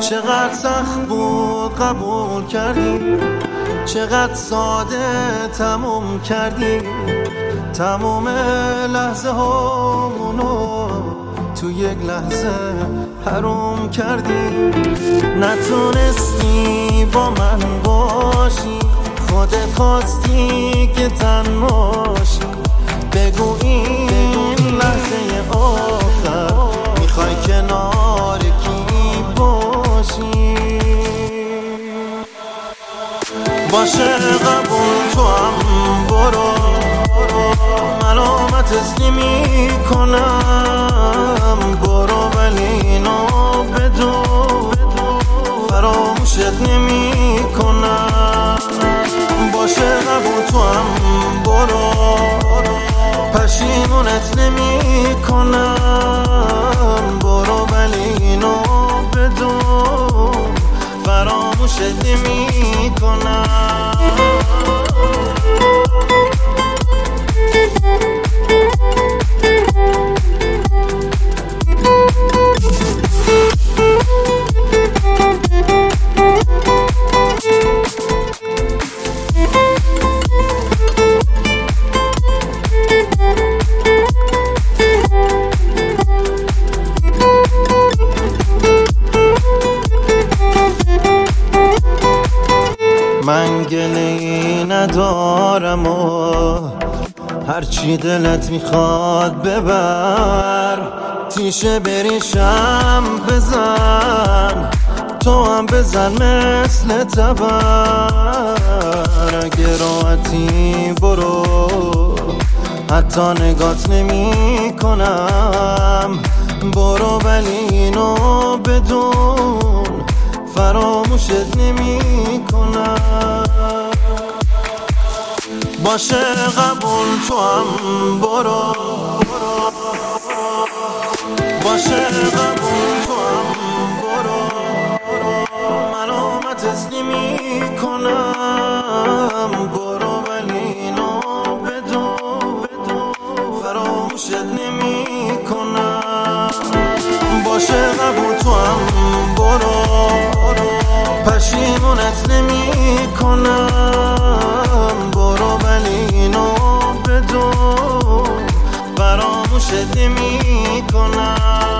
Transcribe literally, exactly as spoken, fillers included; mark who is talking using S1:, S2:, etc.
S1: چقدر سخت بود قبول کردی، چقدر ساده تموم کردی. تموم لحظه هامونو تو یک لحظه حروم کردی. نتونستی با من باشی، خودت خواستی که تنهاشی. بگو این لحظه آخر میخوای کنار کی باشی. باشه قبول تو هم برو، ملامت نمی کنم. برو ولی اینو بدون فراموشت نمی کنم. باشه قبول تو هم برو، پشیمونت نمی کنم. برو ولی اینو بدون فراموشت نمی کنم. من گله‌ای ندارم و هرچی دلت میخواد ببر. تیشه بریشم بزن، تو هم بزن مثل تبر. اگه راحتی برو، حتی نگات نمی کنم. برو ولی اینو بدون فراموشت نمی کنم. باشه قبول تو هم برو، باشه قبول تو هم برو. ملامتت نمی کنم. برو ولی اینو بدون فراموشت نمی کنم. باشه قبول تو هم برو، پشیمونت نمی کنم. برو ولی اینو بدون فراموشت نمی کنم.